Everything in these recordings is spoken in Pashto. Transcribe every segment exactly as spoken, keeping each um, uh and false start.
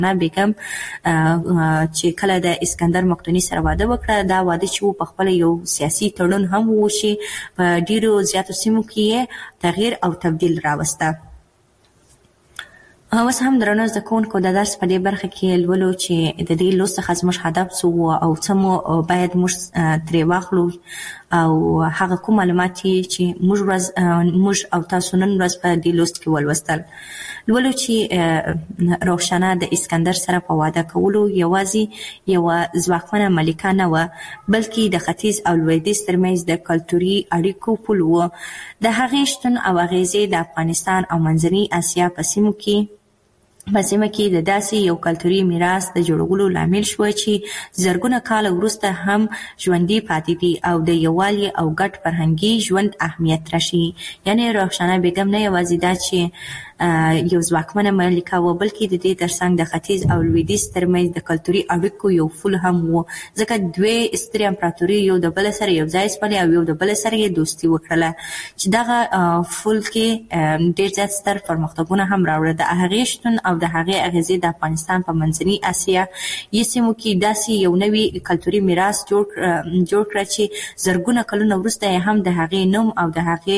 بیگم چې کله د اسکندر مقدوني سره واده وکړه، دا واده چې په خپل یو سیاسي تړون هم و چې په ډیرو زیاتو سیمو کې تغییر او تبدیل راوسته. اوس هم درنو زده کوونکو د درس په دې برخه کې لولو چې د دې لوست څخه زموږ هدف څه او څه مو باید موږ ترې واخلو او هغه کوم معلومات چې موږ ورځ موږ او تاسو نن ورځ په دې لوست کې ولوستل. لولو چې روښانه د اسکندر سره په واده کولو یوازې یوه ځواکمنه ملکه نه وه، بلکې د ختیځ او لویدیځ ترمنځ د کلتوري اړیکو پل و. د هغې شتون او اغیزې د افغانستان او منځنۍ اسیا په سیمو کې په سیمه کې د داسې یو کلتوري میراث د جوړولو لامل شوه چې زرګونه کاله وروسته هم ژوندي پاتې دي او د یووالي او ګډ فرهنګي ژوند اهمیت راشي. یعنې روښانه بیګم نه یوازې دا چې یو ځواکمنه ملکه و، بلکې د دې ترڅنګ د ختیځ او لویدیځ ترمنځ د کلتوري اړیکو یو پل هم و، ځکه دوی سترې امپراتوري یو د بل سره یو ځای شولې او یو د بل سره یې دوستي وکړله چې دغه پل کې ډېر زیات ستر پرمختګونه هم راوړل. د هغې شتون او د هغې اغیزې د افغانستان په منځنۍ اسیا یې سیمو کې داسې یو نوی کلتوري میراث جوړ جوړ کړه چې زرګونه کلونه وروسته یې هم د هغې نوم او د هغې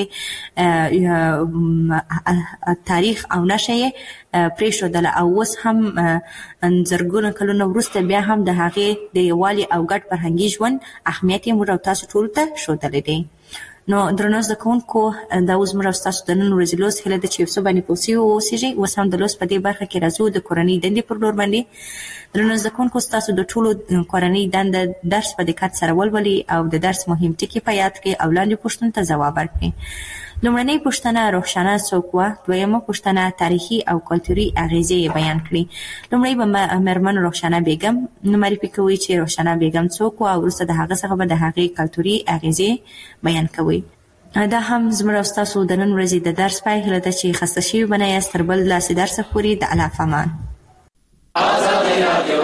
تاریخ او نشه یې پرېښودله او اوس هم زرګونه کلونه وروسته بیا هم د هغې د یووالي او ګډ فرهنګي ژوند اهمیت یې موږ او تاسو ټولو ته ښودلی دی. نو درنو زده کوونکو، دا اوس موږ او ستاسو د نن ورځې لوست هیله ده چې یو څه باندې پوه سوي واوسېږئ. اوس هم د لوست په دې برخه کې راځو د کورنۍ دندې پر لور باندې. درنو زده کوونکو، ستاسو د ټولو کورنۍ دنده درس په دقت سره ولولئ او د درس مهم ټکي په یاد کړئ او لاندې پوښتنو ته ځواب ورکړئ. لومړنۍ پوښتنه روښانه څوک وه؟ دویمه پوښتنه تاریخي او کلتوري اغیزې یې بیان کړي. لومړی به مېرمن روښانه بیګم معرفي کوئ چې روښانه بیګم څوک وه او وروسته د هغه څخه به د هغې کلتوري اغیزې بیان کوئ. دا هم زموږ او ستاسو د نن ورځې د درس پای هیله ده چې خسته شوي به نه یاست. تر بل داسې درسه پورې د الله په امان. ازادي راډیو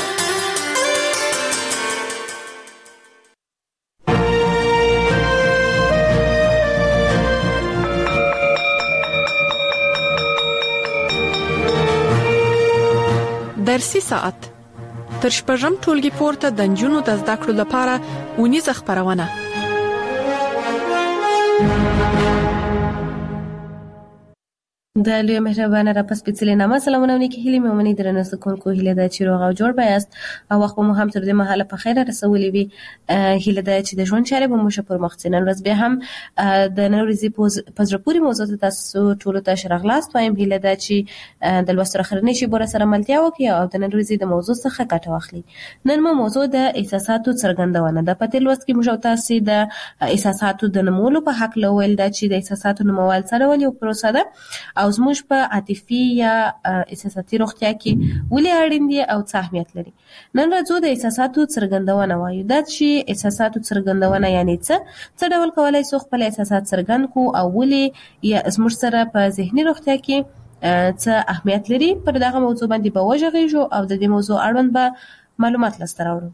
درسي ساعت تر شپږم ټولګي پورته د نجونو د زده کړو لپاره اونیزه خپرونه. د لوی مهربانه را پس سپېڅلې نامه سلامونه او نیکې هیلې مې ومنئ. درنو زده کوونکو، هیله ده چې روغ او جوړ به یاست او وخت مو هم تر دې مهاله په خیره رسولی وي. هیله ده چې د ژوند چارې به مو ښه پر مخ ځي. نن ورځ بیا هم د نن ورځې په زړه پورې موضوع ته تاسو ټولو ته ښه راغلاست وایم. هیله ده چې د لوستو اخرنۍ شیبو راسره ملتیا وکړئ او د نن ورځې د موضوع څخه ګټه واخلئ. نن مو موضوع د احساساتو څرګندونه ده. په تېر لوست کې موږ او تاسې د احساساتو د نومولو په هکله وویل ده چې د احساساتو نومول څه ډول یو پروسه ده او زموږ په عاطفي یا احساساتي روغتیا کې ولې اړین دي او څه اهمیت لري. نن راځو د احساساتو څرګندونه وایو. دا چې احساساتو څرګندونه یعنی څه څه ډول کولای شو خپل احساسات څرګند کو او ولې یا زموږ سره په ذهني روغتیا کې څه اهمیت لري. پر دغه موضوع باندې به وغږیږو او د دې موضوع اړوند به معلومات لاسته راوړو.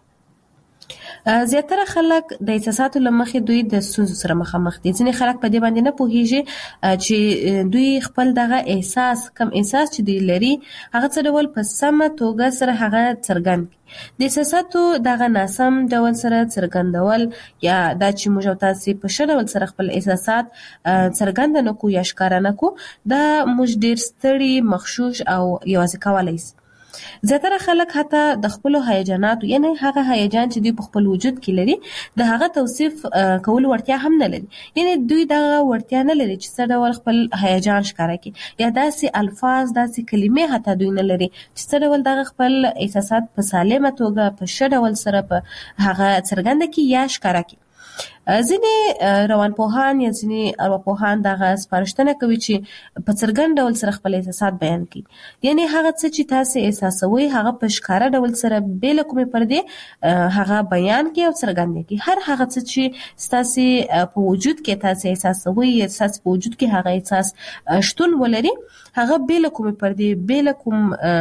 زیاتره خلک د احساساتو له مخې دوی د ستونزو سره مخامخ دي. ځینې خلک په دې باندې نه پوهیږي چې دوی خپل دغه احساس کم احساس چې دوی لري هغه څه ډول په سمه توګه سره هغه څرګند کړي. د احساساتو دغه ناسم ډول سره څرګندول یا دا چې موږ او تاسې په ښه ډول سره خپل احساسات څرګند نه کړو یا ښکاره نه کړو، دا موږ ډېر ستړي، مغشوش او یوازې کولی شي. زیاتره خلک حتی د خپلو هیجاناتو یعنی هغه هیجان چې دوی په خپل وجود کې لري د هغه توصیف کولو وړتیا هم نه لري. یعنی دوی دغه وړتیا نه لري چې څه ډول خپل هیجان ښکاره کړي یا داسې الفاظ داسې کلمې حتی دوی نه لري چې څه ډول دغه خپل احساسات په سالمه توګه په ښه ډول سره په هغه څرګنده کړي یا ښکاره کړي. ځینې روانپوهان یا ځینې ارواپوهان دغه سپارښتنه کوي چې په څرګند ډول سره خپل احساسات بیان کړي. یعنی هغه څه چې تاسې احساسوئ هغه په ښکاره ډول سره بې له کومې پردې هغه بیان کړي او څرګند کړي. هر هغه څه چې ستاسې په وجود کې تاسې احساسوئ یا ستاسې په وجود کې هغه احساس شتون ولري هغه بې له کومې پردې بې له کوم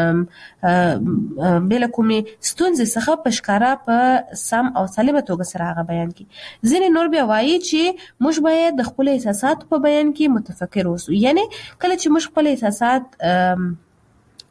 بې له کومې ستونزې څخه په ښکاره په سم او سالمه توګه سره هغه بیان کړي. ځینې نور بیا وایي چې موږ باید د خپلو احساساتو په بیان کې متفکر اوسو. یعنی کله چې موږ خپل احساسات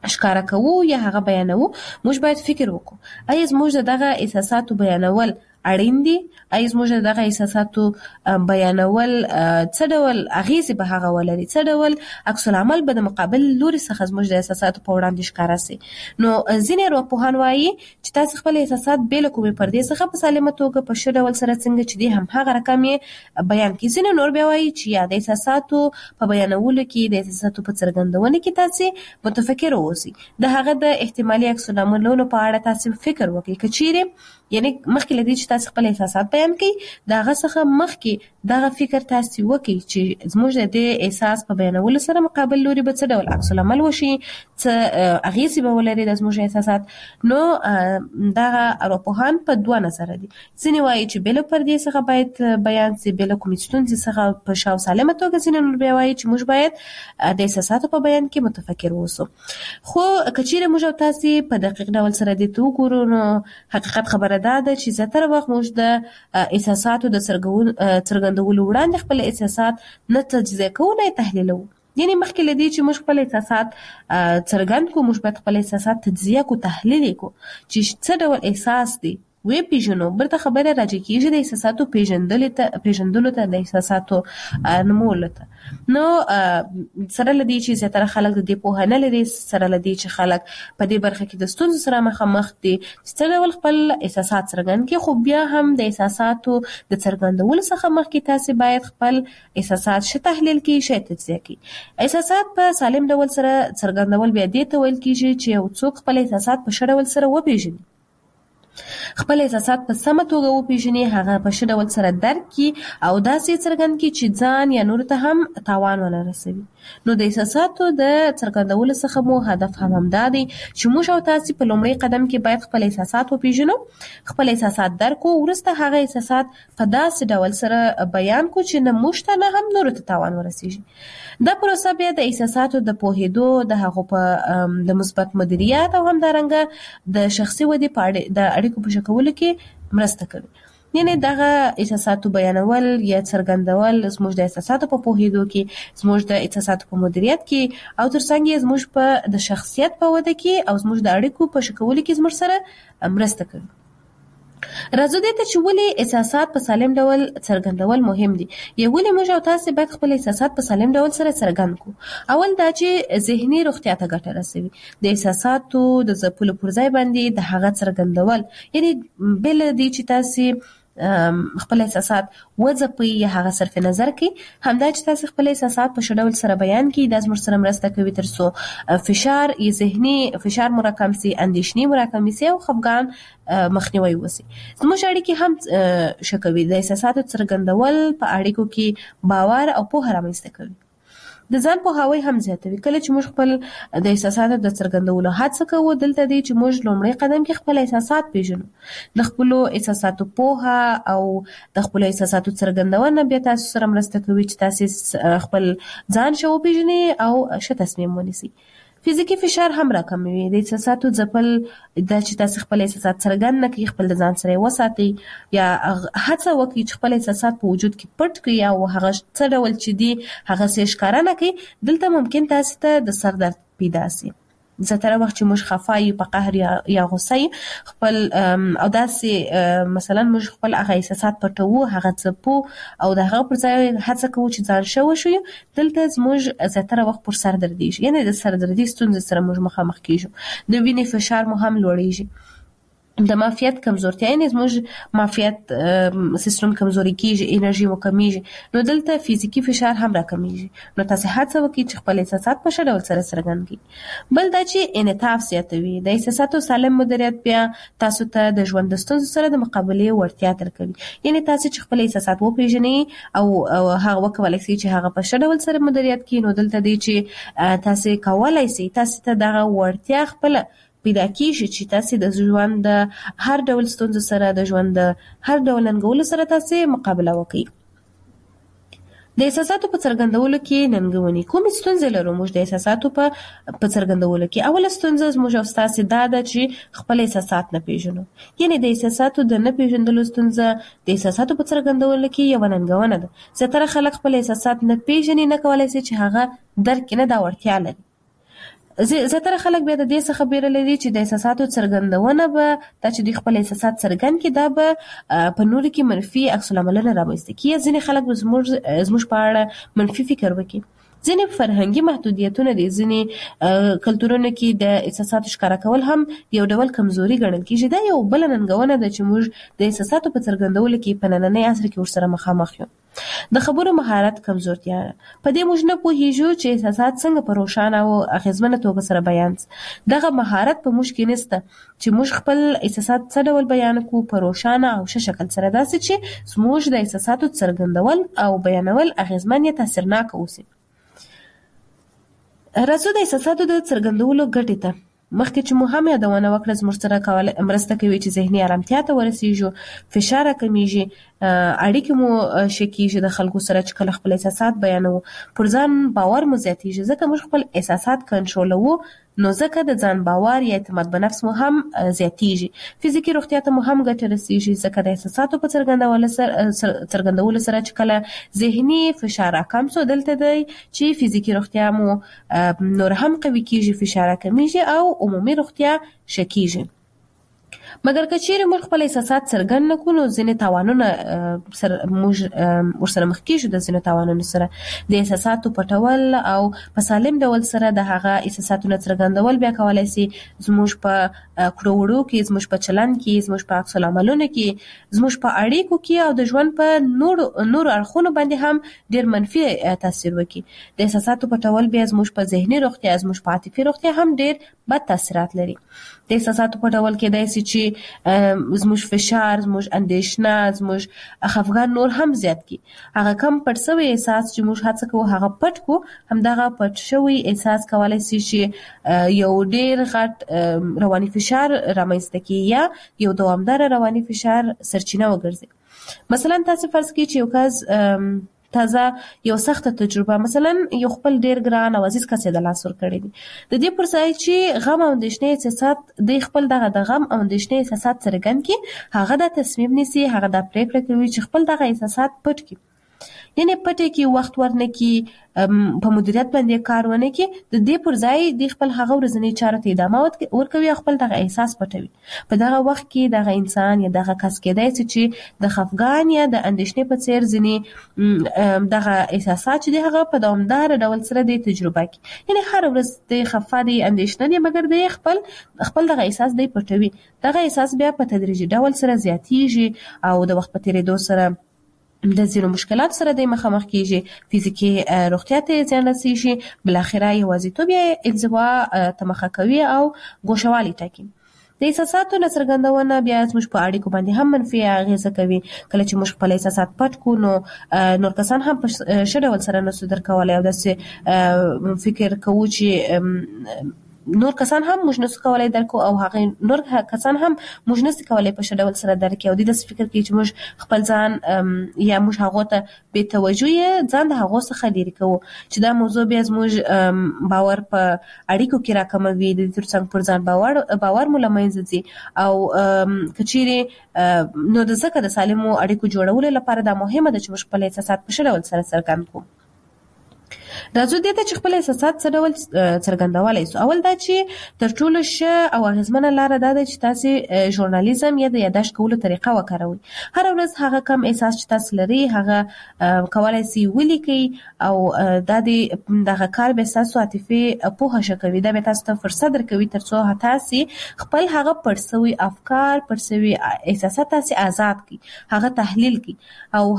ښکارا کوو یا هغه بیانوو، موږ باید فکر وکړو آیا زموږ دغه احساساتو بیانول اړین دي؟ آیا زموږ دغه احساساتو بیانول څه ډول اغیزې به هغه ولري، څه ډول عکس العمل به د مقابل لوري څخه زموږ د احساساتو په وړاندې ښکاره سي؟ نو ځینې ارواپوهان وایي چې تاسو خپل احساسات بې له کومې پردې څخه په سالمه توګه په ښه ډول سره څنګه چې دي هم هغه رقم یې بیان کړي. ځینې نور بیا وایي چې یا د احساساتو په بیانولو کې، د احساساتو په څرګندونه کې تاسو متفکر اوسئ، د هغه د احتمالي عکس العملونو په اړه تاسو فکر وکړئ. که چیرې یعنی مخکې لدی چې تاسو خپل احساسات بیان کړئ، دا هغه څخه مخکې دغه فکر تاسو وکړئ چې زموږ د احساس په بیانولو سره مقابل لوري به څه ډول عکس العمل وشي، څه اغیزې به ولري د زموږ احساسات. نو دغه ارواپوهان په دوه نظر دي. ځینې وایي چې بې له پردې څخه باید بیان سي، بې له کومې ستونزې څخه په ښه او سالمه توګه. ځینې نور بیا وایي چې موږ باید د احساساتو په بیان کې متفکر اوسو. خو که چیرې موږ او تاسو په دقیق ډول سره دې ته وګورو، نو حقیقت خبره ده چې زیاتره وخت موږ د احساساتو د څرګندولو وړاندې خپل احساسات نه تجزیه کوو، نه تحلیلوو. یعنی مخکې لدی چې موږ خپل احساسات څرګند کړو، موږ باید خپل احساسات تجزیه کو، تحلیل کړو چې څه ډول احساس دی وی پیژنو. برته خبره راځي کېږي د احساساتو پیژندل ته پیژندلو ته، د احساساتو نمول ته. نو سره لدی چې زیاتره خلک د دې پوهه نه لري، سره لدی چې خلک په دې برخه کې د ستونزو سره مخامخ دي چې څه ډول خپل احساسات څرګند کړي. خو بیا هم د احساساتو د څرګندولو څخه مخکې تاسو باید خپل احساسات ښه تحلیل کړئ، ښه تجزیه کړئ. احساسات په سالم ډول سره څرګندول بیا دې ته ویل کېږي چې یو څوک خپل احساسات په ښه ډول سره وپیژني، خپل احساسات په سمه توګه وپیژني، هغه په ښه ډول سره درک کړي او داسې څرګند کړي چې ځان یا نورو ته هم تاوان ونه رسوي. نو د احساساتو د څرګندولو څخه مو هدف هم همدا دی چې موږ او تاسو په لومړي قدم کې باید خپل احساسات وپیژنو، خپل احساسات درک کړو، وروسته هغه احساسات په داسې ډول سره بیان کړو چې نه موږ ته نه هم نورو ته تاوان ورسیږي. دا پروسه بیا د احساساتو د پوهېدو، د هغو په د مثبت مدیریت او همدارنګه د شخصي ودې په اړه د اړیکو په ښه کولو کې مرسته کوي. یعنی دغه احساساتو بیانول یا څرګندول زموږ د احساساتو په پوهېدو کې، زموږ د احساساتو په مدیریت کې او ترڅنګ یې زموږ په د شخصیت په وده کې او زموږ د اړیکو په ښه کولو کې زموږ سره مرسته کوي. راځو دې ته چې ولې احساسات په سالم ډول څرګندول مهم دي، یا ولې موږ او تاسو باید خپل احساسات په سالم ډول سره څرګند کړو. اول دا چې ذهني روغتیا ته ګټه رسوي. د احساساتو د ځپلو پر ځای باندې د هغه څرګندول، یعنی بل دې چې تاسو خپل احساسات وځپئ یا هغه صرف نظر کړئ، همدا چې تاسو خپل احساسات په ښه ډول سره بیان کړئ، دا زموږ سره مرسته کوي تر څو فشار یا ذهني فشار مراکم سي، اندېښنې مراکم سي او خفګان مخنیوي وسي. زموږ اړیکې هم ښه کوي. د احساساتو څرګندول په اړیکو کې باور او پوهه رامنځته کوي. د ځان پوهاوی هم زیاتوي. کله چې موږ خپل د احساساتو د څرګندولو هڅه کوو، دلته دی چې موږ لومړی قدم کې خپل احساسات پیژنو. د خپلو احساساتو پوهه او د خپلو احساساتو څرګندونه بیا تاسو سره مرسته کوي چې تاسو خپل ځان ښه وپیژنئ او ښه تصمیم ونیسئ. فزیکي فشار هم راکموي. د احساساتو ځپل دا چې تاسو خپل احساسات څرګند نه کړئ، خپل د ځان سره وساتئ یا هڅه وکړئ چې خپل احساسات په وجود کې پټ کړئ او هغه څه ډول چې دي هغه څه ښکاره نه کړئ. دلته ممکن تاسو ته د سر درد پیدا شي. زیاتره وخت چې موږ خفه یو، په قهر یا یا غوسه خپل او داسې مثلا موږ خپل هغه احساسات پټوو، هغه ځپو او د هغه پر ځای هڅه کوو چې ځان ښه وښیو، دلته زموږ زیاتره وخت پر سر دردیږي. یعنی د سر دردي ستونزې سره موږ مخامخ کیږو. د وینې فشار مو هم لوړیږي. د معافیت کمزورتیا، یعنی زموږ معافیت سیستم کمزوري کیږي، انرژي مو کمیږي. نو دلته فزیکي فشار هم راکمیږي. نو تاسو هڅه وکړئ چې خپل احساسات په ښه ډول سره څرګند کړئ. بل دا چې انعطاف زیاتوي. د احساساتو سالم مدیریت بیا تاسو ته د ژوند د ستونزو سره د مقابلې وړتیا درکوي. یعنی تاسو چې خپل احساسات وپیژنئ او هغه وکولای شئ چې هغه په ښه ډول سره مدیریت کړئ، نو دلته دی چې تاسو کولای شئ تاسو ته دغه وړتیا خپل پیدا کیږي چې تاسو د ژوند د هر ډول ستونزو سره، د ژوند د هر ډول ننګولو سره تاسو مقابله وکړئ. د احساساتو په څرګندولو کې ننګونی کوم ستونزې لرو؟ موږ د احساساتو په په څرګندولو کې اوله ستونزه موږ او تاسو دا ده چې خپل احساسات نه پیژنو. یعنی د احساساتو د نه پیژندلو ستونزه د احساساتو په څرګندولو کې یو ننګونه ده. زیاتره خلک خپل احساسات نه پیژني، نه کولای شي چې هغه درک نه دا وړتیا لري. زیاتره خلک بیا د دې څخه بیره لري چې د احساساتو څرګندونه به دا چې دوی خپل احساسات څرګند کړي دا به په نورو کې منفي عکس العملونه رامنځته کړي. ځینې خلک به زموږ زموږ په اړه منفي فکر وکړي. ځینې فرهنګي محدودیتونه دي، ځینې کلتورونو کې د احساساتو ښکاره کول هم یو ډول کمزوري ګڼل کېږي. دا یو بله ننګونه ده چې موږ د احساساتو په څرګندولو کې په نننۍ عصر کې ورسره مخامخ یو. د خبرو مهارت کمزورتیا، په دې موږ نه پوهیږو چې احساسات څنګه په روښانه او اغیزمنه توګه سره بیان شي. دغه مهارت په موږ کې نشته چې موږ خپل احساسات څه ډول بیان کړو په روښانه او ښه شکل سره، داسې چې زموږ د احساساتو څرګندول او بیانول اغیزمن یا تاثیرناک اوسي. راځو د احساساتو د څرګندولو ګټې ته. مخکې چې مو هم یادونه وکړه زموږ سره کولای مرسته کوي چې ذهني آرامتیا ته ورسیږو، فشار کمیږي، اړیکې مو ښه کیږي د خلکو سره چې کله خپل احساسات بیانوو، پر ځان باور مو زیاتیږي ځکه موږ خپل احساسات کنټرولوو، نو ځکه د ځان باور یا اعتماد په نفس مو هم زیاتیږي. فزیکي روغتیا ته مو هم ګټه رسیږي ځکه د احساساتو په څرګندولو سره څرګندولو سره چې کله ذهني فشار کم شو، دلته دی چې فزیکي روغتیا مو نور هم قوي کیږي، فشار کمیږي او عمومي روغتیا ښه کیږي. مګر که چیرې موږ خپل احساسات څرګند نه کړو نو ځینې تاوانونه سره موږ ورسره مخ کیږو. د ځینو تاوانونو سره د احساساتو پټول او په سالم ډول سره د هغه احساساتو نه څرګندول بیا کولی سي زموږ په کړو وړو کې، زموږ په چلند کې، زموږ په عکس العملونو کې، زموږ په اړیکو کې او د ژوند په نورو نورو اړخونو باندې هم ډېر منفي تاثیر وکړي. د احساساتو پټول بیا زموږ په ذهني روغتیا، زموږ په عاطفي روغتیا هم ډېر بد تاثیرات لري. د احساساتو پټول کېدای سي چې زموږ فشار، زموږ اندېښنه، زموږ خفګان نور هم زیات کړي. هغه کم پټ شوی احساس چې موږ هڅه کوو هغه پټ کړو، همدغه پټ شوی احساس کولی سي چې یو ډېر غټ رواني فشار رامنځته کړي یا یو دوامداره رواني فشار سرچینه وګرځي. مثلا تاسو فرض کړئ چې یو کس تازه یو سخته تجربه، مثلا یو خپل ډیر ګران او عزیز کس د لاس ور کړی دي، د دې پر ځای چې غم او اندېښنې احساسات د خپل دغه د غم او اندېښنې احساسات څرګند کړي، هغه دا تصمیم نیسي، هغه دا پریکړه کوي چې خپل دغه احساسات پټ کړي، یعنی پټ کړي، وخت ورنه کړي، په مدیریت باندې کار ونه کړي. د دې پر ځای د خپل هغه ورځنی چارو ته ادامه ورکوي او خپل دغه احساس پټوي. په دغه وخت کې دغه انسان یا دغه کس کېدای شي چې د خفګان یا د اندېښنې په څیر ځینې دغه احساسات چې هغه په دوامدار ډول سره د تجربه کوي، یعنی هر ورځ د خفه دي، اندېښنه دي، مګر د خپل خپل دغه احساس دی پټوي. دغه احساس بیا په تدریجي ډول سره زیاتیږي او د وخت په تیریدو سره د ځینو مشکلات سره د مخامخ کیږي، فزیکي روغتیا ته زیان رسیږي، بل اخره یوازیتوب یا انزوا ته مخه کوي او ګوښوالي ټاکي. د احساساتو نه څرګندونه بیا زموږ په اړیکو باندې هم منفي اغیزه کوي. کله چې موږ خپل احساسات پټ کړو نو نور کسان هم په ښه ډول سره نسو درک کولی او داسې فکر کوو چې نور کسان هم موږ نسو کولای درکو او هغه نور کسان هم موږ نسو کولای په ښه ډول سره درک او د دې فکر کوي چې موږ خپل ځان یا موږ هغه ته بې توجهي ځان د هغه څخه لرې کوو، چې دا موضوع بیا زموږ باور په اړیکو کې راکموي، د دې ترڅنګ پر ځان باور باور مو له منځه ځي او که چیرې نو د ځکه د سالمو اړیکو جوړولو لپاره دا مهمه ده چې موږ خپل احساسات په ښه ډول سره څرګند کړو. راځو دې ته چې خپل احساسات څه ډول څرګندولی سو. اول دا چې تر ټولو ښه او اغېزمنه لاره دا ده چې تاسې ژورنالیزم یا د یاداشت کولو طریقه وکاروئ. هره ورځ هغه کم احساس چې تاسو لرئ هغه کولی سي ولیکئ او دا د دغه کار به ستاسو عاطفي پوهه ښه کوي، دا به تاسو ته فرصت درکوي تر څو تاسې خپل هغه پټ سوي افکار، پټ سوي احساسات تاسې آزاد کړئ، هغه تحلیل کړئ او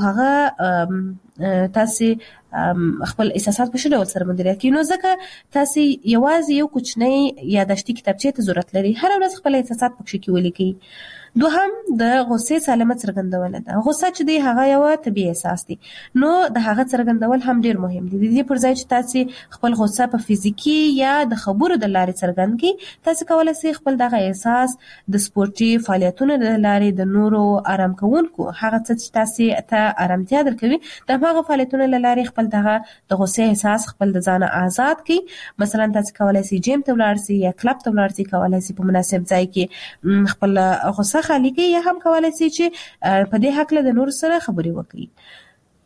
هغه تاسې خپل احساسات په ښه ډول سره مدیریت کړئ. نو ځکه تاسې یوازې یو کوچنی یاداشتي کتابچې ته ضرورت لري، هره ورځ خپل احساسات پکښې کې ولیکئ. دوهم د غصې سالمه څرګندونه ده. غصه چې دی هغه یو طبیعي احساس دی، نو د هغه څرګندول هم ډیر مهم دي. د دې پر ځای چې تاسې خپل غصه په فزیکي یا د خبرو د لارې څرګند کړئ، تاسې کولی سئ خپل دغه احساس د سپورتي فعالیتونو د لارې د نورو آرام کوونکو هغه څه چې تاسې ته آرامتیا درکوي، د هماغه فعالیتونو له لارې خپل دغه د غصې احساس خپل د ځانه آزاد کړئ. مثلا تاسې کولی سئ جیم ته ولاړ سئ یا کلب ته ولاړ سئ، کولی سئ په مناسب ځای کې خپل غصه خالی کړئ، یا هم کولی سئ چې په دې هکله د نورو سره خبرې وکړئ.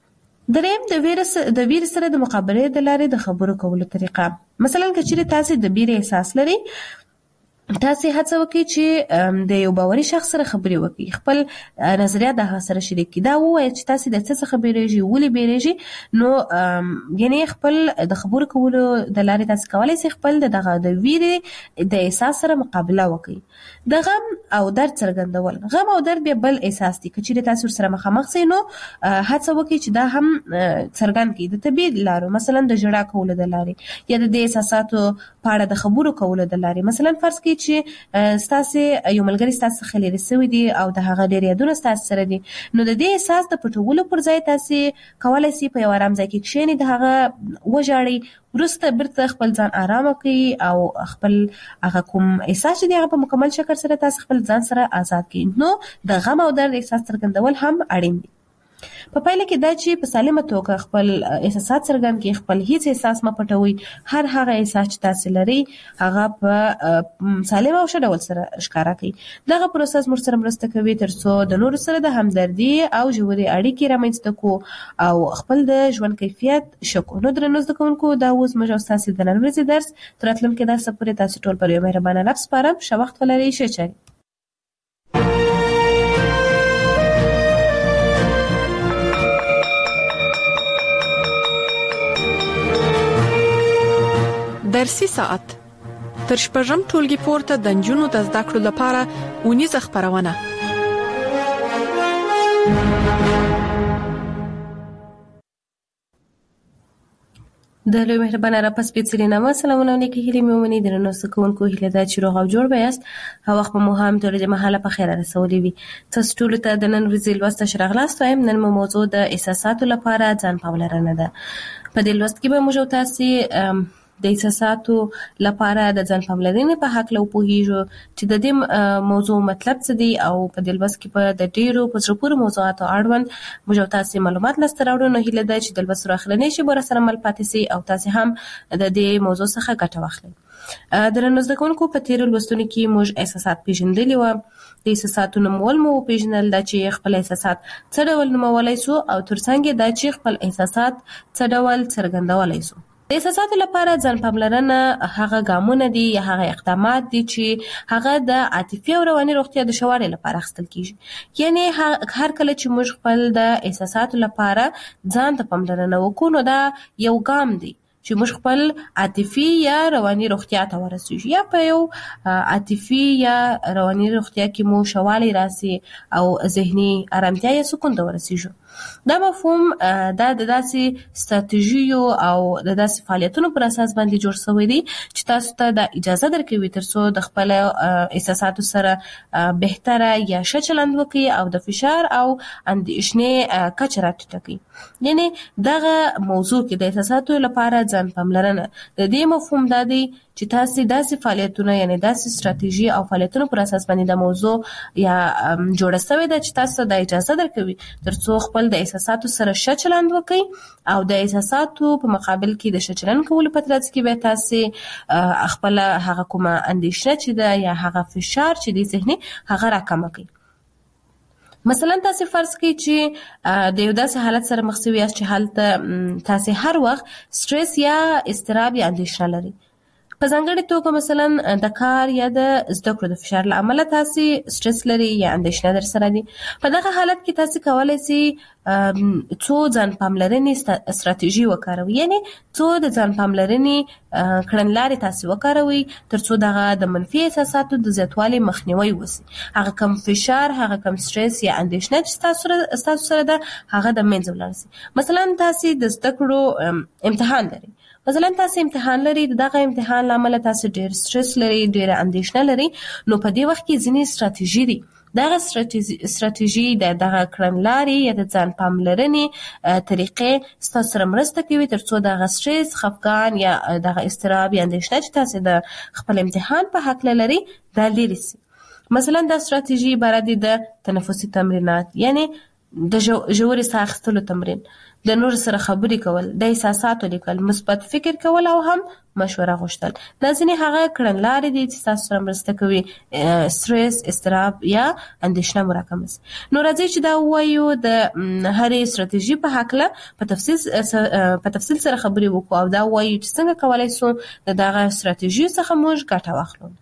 دریم د ویروس د ویروس سره د مقابلې د لارې د خبرو کولو طریقه. مثلا که چیرې تاسو د بیرې احساس لري، تاسو هڅه وکړئ چې د یو باوري شخص سره خبرې وکړئ، خپل نظریات د هغه سره شریک کړئ. دا ووایئ چې تاسو د څه څخه بیریږئ، ولې بیریږئ. نو یعنی خپل د خبرو کولو د لارې تاسو کولی شئ خپل دغه د ویرې د احساس سره مقابله وکړئ. د غم او درد څرګندول، غم او درد بیا بل احساس دی. که چیرې تاسو سره مخامخ شئ نو هڅه وکړئ چې دا هم څرګند کړئ د طبیعي لارو، مثلا د ژړا کولو د لارې یا د دې احساساتو په اړه د خبرو کولو د لارې. مثلا فرض کړئ چې ستاسو یو ملګری ستاسو څخه لرې شوی دی او د هغه ډېر یادونه ستاسو سره دي، نو د دې احساس د پټولو پر ځای تاسو کولی شئ په یو ارام ځای کې کښېنئ، د هغه وژاړئ، وروسته بیرته خپل ځان ارامه کړئ او خپل هغه کوم احساس چې دی هغه په مکمل شکل سره تاسو خپل ځان سره آزاد کړئ. نو د غم او درد احساس څرګندول هم اړین دي. په پایله کې دا چې په سالمه توګه خپل احساسات څرګند کړئ، خپل هیڅ احساس مه پټوئ. هر هغه احساس چې تاسو لرئ هغه په سالم او ښه ډول سره ښکاره کړئ. دغه پروسس موږ سره مرسته کوي تر څو د نورو سره د همدردي او ژورې اړیکې رامنځته کړو او خپل د ژوند کیفیت ښه کړو. نو درنو زده کوونکو، دا اوس موږ او ستاسو د نن ورځې درس تر راتلونکي درسه پورې تاسو ټول پر یو مهربانه رب سپارم. ښه وخت ولرئ، ښه چارې. درسي ساعت تر شپږم ټولګي پورته د نجونو د زده کړو لپاره اونیزه خپرونه. د لوی مهربانه را پس پیڅلي نامه سلامونه نیکی هیلې مې ومني. درنو زده کوونکو، هیله ده چې روغ او جوړ به یاست او وخت به مو هم تر دې مهاله په خیره رسولی وي. تاسو ټولو ته د نن ورځې لوست ته راغلاست. وایم نن مو موضوع د احساساتو لپاره ځان پاملرنه ده. په دې لوست کې به موږ او تاسو د احساساتو لپاره د ځان پاملرنې په هکله وپوهیږو چې د دې موضوع مطلب څه دی او په دې لوست کې به د ډیرو په زړه پورې موضوعاتو اړوند موږ او تاسو معلومات لاسته راوړو. نو هیله ده چې د لوست سره اخرنۍ شی به سره مل پاتې شي او تاسو هم د دې موضوع څخه ګټه واخلئ. درنو زده کوونکو، په تیرو لوستونو کې موږ احساسات پیژندلي وو. د احساساتو نومول مو پیژنل، دا چې خپل احساسات څه ډول نومولای سو او ترڅنګ دا چې خپل احساسات څه ډول څرګندولای سو. د احساساتو لپاره ځان پاملرنه هغه ګامونه دي یا هغه اقدامات دي چې هغه د عاطفي او رواني روغتیا د ښه والي لپاره اخیستل کیږي. یعنی هر کله چې موږ خپل د احساساتو لپاره ځان ته پاملرنه وکړو نو دا یو ګام دی چې موږ خپل عاطفي یا رواني روغتیا ته ورسیږو، یا په یو عاطفي یا رواني روغتیا کې مو ښه والی راسي او ذهني ارامتیا یا سکون ته ورسیږو. دا مفهوم دا د داسې ستراتیژیو او د داسې فعالیتونو پر اساس باندې جوړ شوی دی چې تاسو ته د اجازه درکوي تر څو د خپل احساساتو سره بهتره یا ښه چلند وکړي او د فشار او اندېښنې کچه راټیټه کړي. یعنی دغه موضوع کې د احساساتو لپاره ځان پاملرنه د دې مفهوم دا دی چې تاسو داسې فعالیتونه یعنی داسې ستراتیژي او فعالیتونو پر اساس باندې د موضوع یا جوړه شوی ده چې تاسو ته د اجازه درکوي تر څو خپل د احساساتو سره ښه چلند وکړي او د احساساتو په مقابل کې د ښه چلند کولو په ترڅ کې به تاسو خپل هغه کومه اندېښنه چې ده یا هغه فشار چې دی ذهني هغه راکمه کړئ. مثلا تاسو فرض کړئ چې د یو داسې حالت سره مخ شوي یاست چې هلته تاسو هر وخت سټرس یا اضطراب یا اندېښنه لرئ. په ځانګړې توګه مثلا د کار یا د زده کړو د فشار له امله تاسو سټرس لري یا اندېښنه در سره دي. په دغه حالت کې تاسو کولی شئ څو ځان پاملرنې ستراتیژي وکاروئ، یعنی څو د ځان پاملرنې کړنلارې تاسو وکاروئ تر څو دغه د منفي احساساتو د زیاتوالي مخنیوی وشي. هغه کم فشار، هغه کم سټرس یا اندېښنه چې تاسو سره ده هغه د منځه ولاړ شي. مثلا تاسو د زده کړو امتحان لرئ، مثلا تاسو امتحان لري، دغه امتحان لامل تاسو ډیر سټرس لري، ډیر اندېښنه لري، نو په دې وخت کې ځینې ستراتیژي دي. دغه ستراتیژي د دغه کړنلارې یا د ځان پاملرنې طریقې ستاسو سره مرسته کوي تر څو دغه سټرس، خفګان یا دغه اضطراب یا اندېښنه چې تاسو د خپل امتحان په هکله لري دا لرې شي. مثلا دا ستراتیژي عبارت دي د تنفسي تمرینات، یعنی د ژورې ساه اخیستلو تمرین، د نور سره خبرې کول، د احساساتو لیکل، مثبت فکر کول او هم مشوره غوښتل. دا ځینې هغه کړنلارې دي چې تاسو سره مرسته کوي سټرس، اضطراب یا اندېښنه مو راکمه شي. نو راځئ چې دا ووایو د هرې ستراتیژي په هکله په تفصیل په تفصیل سره خبرې وکړو او دا ووایو چې څنګه کولی شو د دغه ستراتیژیو څخه موږ ګټه واخلو.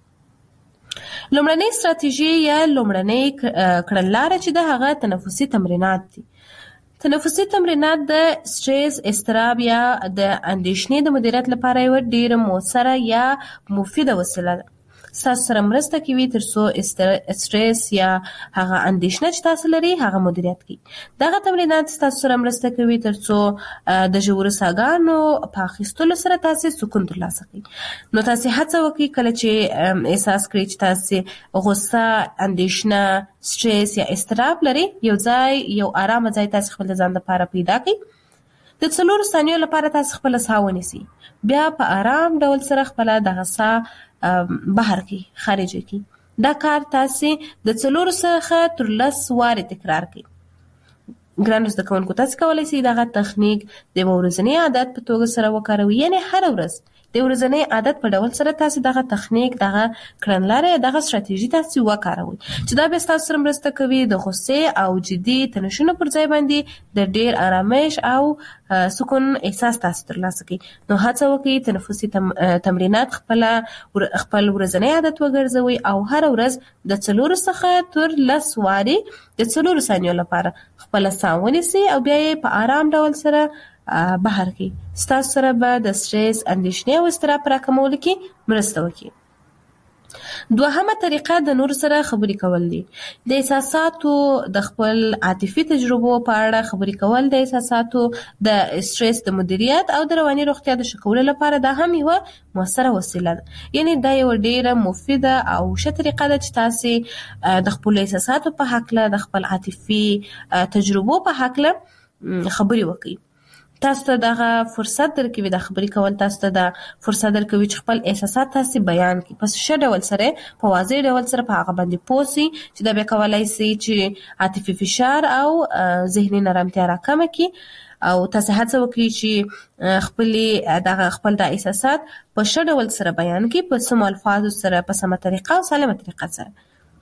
لومړنۍ ستراتیژي یا لومړنۍ کړنلاره چې د هغه تنفسي تمرینات دي. تنفسي تمرینات د سټرس، اضطراب یا د اندېښنې د مدیریت لپاره یو ډېره مؤثره یا مفیده وسیله ده. ستاسو سره مرسته کوي تر څو سټرس یا هغه اندېښنه چې تاسو لري هغه مدیریت کړئ. دغه تمرینات ستاسو سره مرسته کوي تر څو د ژورو ساګانو په اخیستلو سره تاسو سکون ترلاسه کړئ. نو تاسو هڅه وکړئ کله چې احساس کړئ چې تاسو غوسه، اندېښنه، سټرس یا اضطراب لري، یو ځای یو آرامه ځای تاسو خپل ځان لپاره پیدا کړئ. د څلورو ثانیو لپاره تاسو خپل ساه ونیسئ، بیا په آرام ډول سره خپل دغه ساه بهر کی خارج کی. دا کار تاسو د څلورو څخه تر لس وارې تکرار کړئ. ګرانو زده کوونکو، تاسو کولی شئ دغه تخنیک د یو ورځني عادت په توګه سره وکاروئ، یعنی هر ورځ د ورځنی عادت په ډول سره تاسو دغه تخنیک، دغه کړنلارې، دغه ستراتیژي تاسو وکاروئ چې دا به تاسو سره مرسته کوي د غوسې او جدي تنشونو پر ځای باندې د ډېر آرامش او سکون احساس تاسو ترلاسه کړئ. نو هڅه وکړئ تنفسي تم... تمرینات خپل خپل ورځنی عادت وګرځوئ او هر ورځ د څلورو څخه تر لس وارې د څلورو ثانیو لپاره خپل ساه ونیسئ او بیا یې په آرام ډول سره بهر کی. ستاسو سره به د سټرس، اندېښنې او اضطراب راکمولو کې مرسته وکړي. دوهمه طریقه د نور سره خبرې کول دي. د احساساتو د خپل عاطفي تجربو په اړه خبرې کول د احساساتو د سټرس د مدیریت او د رواني روغتیا د ښه کولو لپاره دا هم یوه مؤثره وسیله ده. یعنی دا یو ډیره مفیده او ښه طریقه ده چې تاسو د خپل احساساتو په هکله، د خپل عاطفي تجربو په هکله خبرې وکړئ. تاسو ته دغه فرصت درکوي، د خبرې کول تاسو ته د فرصت درکوي چې خپل احساسات تاسو بیان کړئ په ښه ډول سره، په واضح ډول سره په هغه باندې پوه شئ چې دا بیا کولی شي چې عاطفي فشار او ذهني نرمتیا راکمه کړي او تاسو هڅه وکړئ چې خپل دغه خپل د احساسات په ښه ډول سره بیان کړئ، په سمو الفاظو سره، په سمه طریقه او سالمه طریقه سره.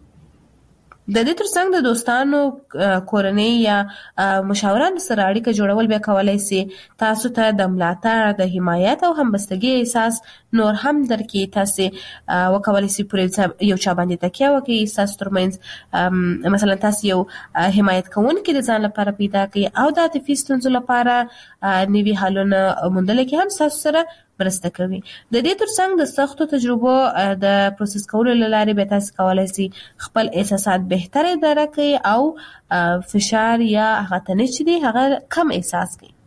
د دې ترڅنګ د دوستانو، کورنۍ یا مشاورانو سره اړیکه جوړول بیا کولی شي تاسو ته د ملاتړ، د حمایت او همبستګۍ احساس نور هم درکړي. تاسو وکولی شئ پر یو چا باندې تکیه وکړئ، ستاسو ترمنځ مثلا تاسو یو حمایت کوونکی د ځان لپاره پیدا کړئ او د عاطفي ستونزو لپاره نوي حلونه موندلو کې هم ستاسو سره مرسته کوي. د دې ترڅنګ د سختو تجربو د پروسس کولو له لارې به تاسو کولی شئ خپل احساسات بهتر اداره کړئ او فشار یا هغه تنش چې دی هغه کم احساس کړئ.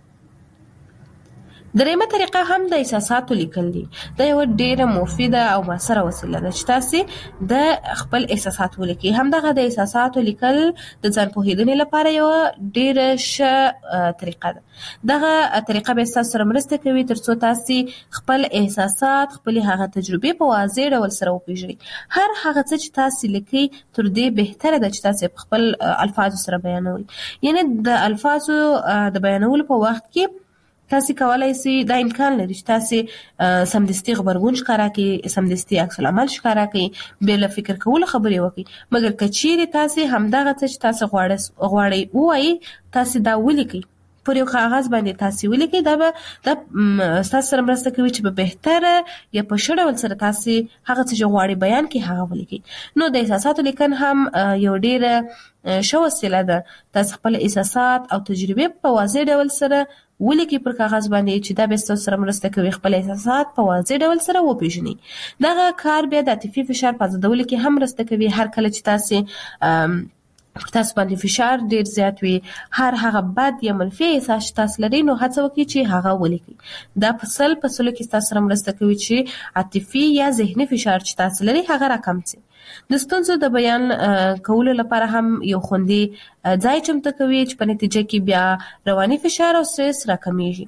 دریمه طریقه هم د احساساتو لیکل دي. دا یو ډیره مفیده او مؤثره وسیله ده چې تاسو د خپل احساسات ولیکئ. همدغه د احساساتو لیکل د ځان پوهېدنې لپاره یو ډیره ښه طریقه ده. دغه طریقه به تاسو سره مرسته کوي تر څو تاسو خپل احساسات، خپل هغه تجربې په واضح ډول سره وپېژنئ. هر هغه څه چې تاسو لیکئ تر دې بهتره ده چې تاسو خپل الفاظو سره بیانوئ. یعنی د الفاظو د بیانولو په وخت کې تاسو کولای شئ، دا امکان لري چې تاسو سمدستي غبرګون ښکاره کړئ، سمدستي عکس العمل ښکاره کړئ، بې له فکر کولو خبرې وکړئ. مګر که چیرې تاسو همدغه څه چې تاسو غواړئ ووایئ، تاسو دا ولیکئ، پر یو کاغذ باندې تاسو ولیکئ. دا به دا تاسو سره مرسته کوي چې په بهتره یا په ښه ډول سره تاسو هغه څه چې غواړئ بیان کړئ هغه ولیکئ. نو د احساساتو لیکن هم یو ډېره ښه وسیله ده. تاسو خپل احساسات او تجربې په واضح ډول سره ولیکئ پر کاغذ باندې چې دا به ستاسو سره مرسته کوي خپل احساسات په واضح ډول سره وپېژنئ. دغه کار بیا د عاطفي فشار په ازادولو کې هم مرسته کوي. هر کله چې تاسو تاسو باندې فشار ډیر زیات وي، هر هغه بد یا منفي احساس تاسو لري، نو هڅه وکړئ چې هغه ولیکئ. دا په سل په سلو کې تاسو سره مرسته کوي چې عاطفي یا ذهني فشار چې تاسو لري هغه راکم شي. د ستونزو د بیان کولو لپاره هم یو خوندي ځای چمتو کوي چې په نتیجه کې بیا رواني فشار او سټرس راکمیږي.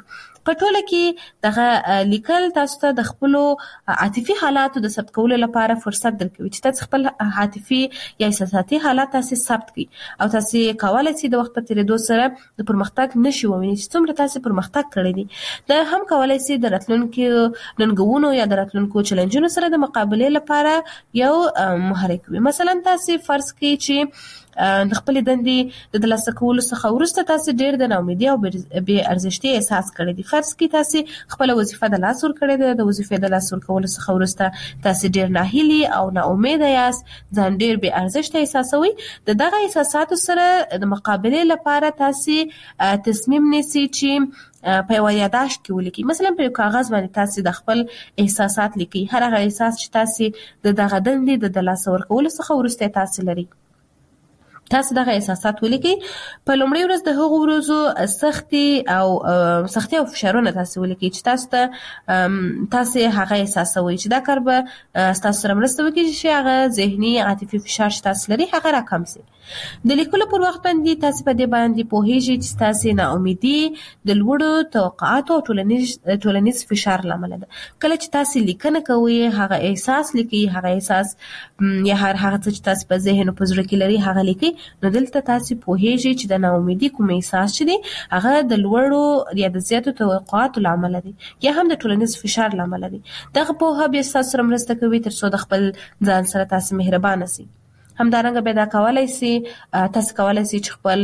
په ټوله کې دغه لیکل تاسو ته د خپل عاطفي حالاتو د ثبت کولو لپاره فرصت درکوي چې تاسو خپل عاطفي یا احساساتي حالات تاسو ثبت کړئ او تاسو کولای شئ د وخت په تیریدو سره د پرمختګ نشي ووینئ چې څومره تاسو پرمختګ کړی دی. دا هم کولای شئ د راتلونکو ننګونو یا د راتلونکو چیلنجونو سره د مقابله لپاره یو محرک وي. مثلا تاسو فرض کړئ چې د خپل دندې د ترلاسه کولو څخه وروسته تاسو ډېر د ناامیدۍ او بې ارزښتۍ احساس کړی دی. فرض کړئ تاسو خپل وظیفه د لاس ور کړې ده، د وظیفې د لاس ور کولو څخه وروسته تاسو ډېر ناهیلي او ناامید یاست، ځان ډېر بې ارزښته احساسوي. د دغه احساساتو سره د مقابله لپاره تاسو تصمیم نیسئ چې په یو یاداشت کې ولیکئ. مثلا په یو کاغذ باندې تاسو د خپل احساسات لیکئ، هر هغه احساس چې تاسو د دغه دندې د ترلاسه ورکولو څخه وروسته تاسو لري. تاسو دغه احساسات ولیکئ. په لومړي ورځ د هغو ورځو سختي او سختي او فشارونه تاسو ولیکئ چې تاسو ته تاسو هغه احساسوي چې دا کار به تاسو سره مرسته وکړي چې هغه ذهني عاطفي فشار چې تاسو لري هغه راکم شي. د لیکلو پر وخت باندې تاسو په دې باندې پوهیږئ چې تاسو ناامیدي د لوړو توقعاتو او ټولنیز ټولنیز فشار لامل ده. کله چې تاسو لیکنه کوئ هغه احساس لیکئ، هغه احساس یا هر هغه څه چې تاسو په ذهن او په زړه کې لري هغه لیکئ. نو دلته تاسو پوهیږئ چې د ناامیدي کوم احساس چې دی هغه د لوړو یا د زیاتو توقعاتو لامل دی یا هم د ټولنیز فشار لامل دی. دغه پوهه به تاسو سره مرسته کوي تر څو د خپل ځان سره تاسو مهربانه شئ. همدارنګه به دا کولای شي تاسو کولای شئ چې خپل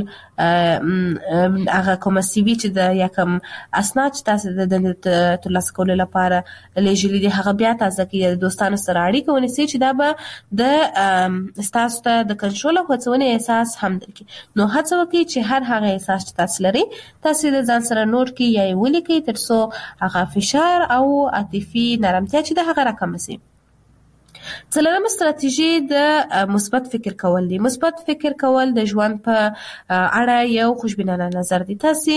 هغه کوم سی وی چې د یا کوم اسناد چې تاسو د دندې ترلاسه کولو لپاره لیږلي دي هغه بیا تازه کړئ، د دوستانو سره اړیکه ونیسئ چې دا به د ستاسو ته د کنټرول او هڅونې احساس هم درکړي. نو هڅه وکړئ چې هر هغه احساس چې تاسو لري تاسو د ځان سره نوٹ کړئ یا یې ولیکئ تر څو هغه فشار او عاطفي نرمتیا چې د هغه راکمه شي. څلورمه ستراتیژي د مثبت فکر کول دي. مثبت فکر کول د ژوند په اړه یو خوشبینانه نظر دی. تاسو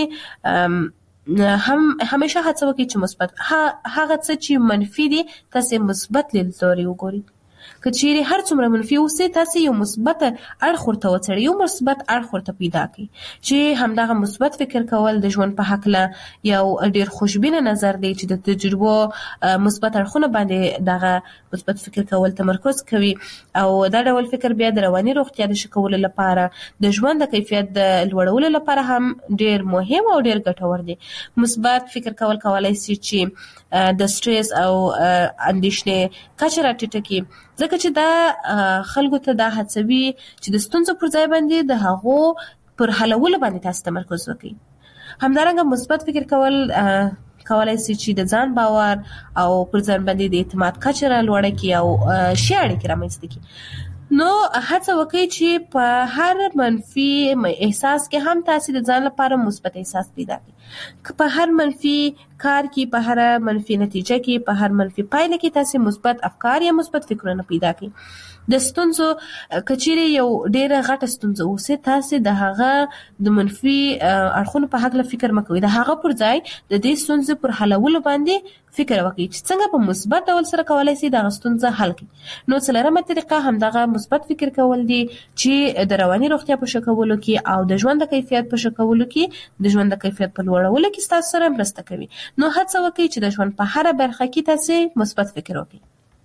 هم همیشه هڅه وکړئ چې مثبت هغه څه چې منفي دي تاسو مثبت لیدلوري وګورئ. که چیرې هر څومره منفي اوسئ تاسو یو مثبت اړخ ورته وڅېړئ، یو مثبت اړخ ورته پیدا کړئ چې همدغه مثبت فکر کول د ژوند په هکله یو ډېر خوشبینه نظر دی چې د تجربو مثبت اړخونه باندې دغه مثبت فکر کول تمرکز کوي او دا ډول فکر بیا د رواني روغتیا د ښه کولو لپاره د ژوند د کیفیت د لوړولو لپاره هم ډېر مهم او ډېر ګټور دی. مثبت فکر کول کولای شي چې د سټرس او اندېښنې کچه راټیټه کړي، ځکه چې دا خلکو ته دا هڅوي چې د ستونزو پر ځای باندې د هغو پر حلولو باندې تاسو تمرکز وکړئ. همدارنګه مثبت فکر کول کولای شي چې د ځان باور او پر ځان باندې د اعتماد کچه لوړه کړي او ښې اړیکې رامنځته کړي. نو هڅه وکړئ چې په هر منفي احساس کې هم تاسو د ځان لپاره مثبت احساس پیدا کړئ. په هر منفي کار کې، په هر منفي نتیجه کې، په هر منفي پایله کې تاسو مثبت افکار یا مثبت فکرونه پیدا کړئ. د ستونزو کچيري یو ډیره غټه ستونزه اوسه تاسو د هغه د منفي اړخونو په حق له فکر مکوئ، د هغه پر ځای د دې ستونزې پر حلولو باندې فکر وکړئ چې څنګه په مثبت ډول سره کولای شئ د ستونزه حل کړئ. نو څلورمه طریقه هم دغه مثبت فکر کول دي چې د رواني روغتیا په ښه کولو کې او د ژوند د کیفیت په ښه کولو کې د ژوند د کیفیت په لوړولو کې تاسو سره مرسته کوي. نو هڅه وکړئ چې د ژوند په هر برخه کې تاسو مثبت فکر وکړئ.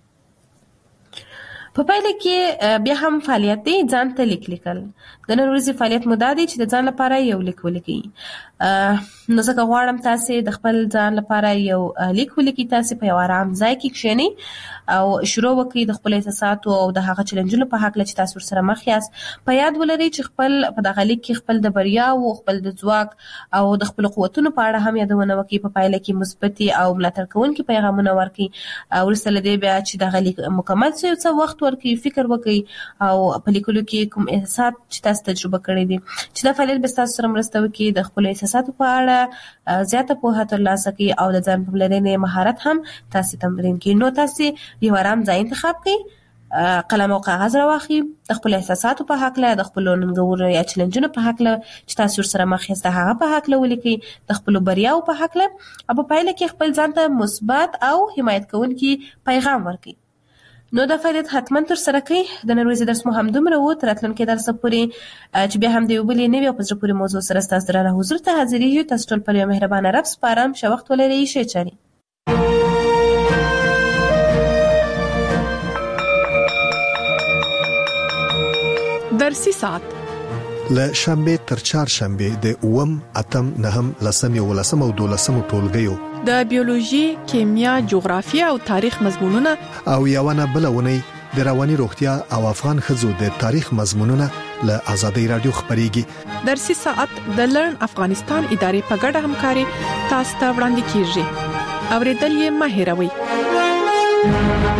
په پایله کې بیا هم فعالیت دی ځان ته لیک لیکل. د نن ورځې فعالیت مو دا دی چې د ځان لپاره یو لیک ولیکئ. نو ځکه غواړم تاسو د خپل ځان لپاره یو لیک ولیکئ. تاسو په یو آرام ځای کې کښېنئ او شروع وکړئ د خپل احساساتو او د هغه چیلنجونو په حق چې تاسو سره مخ یاست. په یاد ولرئ چې خپل په دغه لیک کې خپل د بریا او خپل د ځواک او د خپل قوتونو په اړه هم یادونه وکړئ. په پایله کې مثبت او ملاتړ کوونکي پیغامونه ورکړئ. ورسته له دې بیا چې دغه لیک مکمل شي څه وخت ورکړئ، فکر وکړئ او په لیکلو کې کوم احساسات چې تاسو تجربه کړی دي چې دا فعالیت به تاسو سره مرسته وکړي د خپل احساساتو په اړه زیاته پوهه ترلاسه کړئ او د ځان پاملرنې مهارت هم تاسو تمرین کړئ. نو تاسو یو آرام ځای انتخاب کړئ، قلم او کاغذ راواخلئ، د خپل احساساتو په حق له، د خپل ننګونو یا چیلنجونو په حق له چې تاسو سره مخ یاست هغه په حق له ولیکئ، د خپل بریاو په حق له او په پایله کې خپل ځان ته مثبت او حمایت کوونکي پیغام ورکړئ. نو دا فعالیت حتما تر سره کوي. د نن ورځې درس مو همدومره و، تر راتلونکي درس پورې چې بیا هم د یو بلې نوې او په زړه پورې موضوع سره ستاسو درانه حضور ته حاضرېږو. تاسو ټول پر یو مهربانه رب سپارم. ښه وخت ولرئ. ښې چارې. درسي ساعت له شنبه تر چهارشنبه د اووم اتم نهم لسم یولسم او دولسم ټولګیو د بیولوژي، کیمیا، جغرافیه او تاریخ مضمونونه او یوونه بلونه د رواني روغتیا او افغان ښځو د تاریخ مضمونونه له آزادۍ رادیو خبريږي. درسي ساعت د لرن افغانستان ادارې په ګډه همکاري تاسو ته وړاندې کیږي. اوریدل یې مه هېروئ.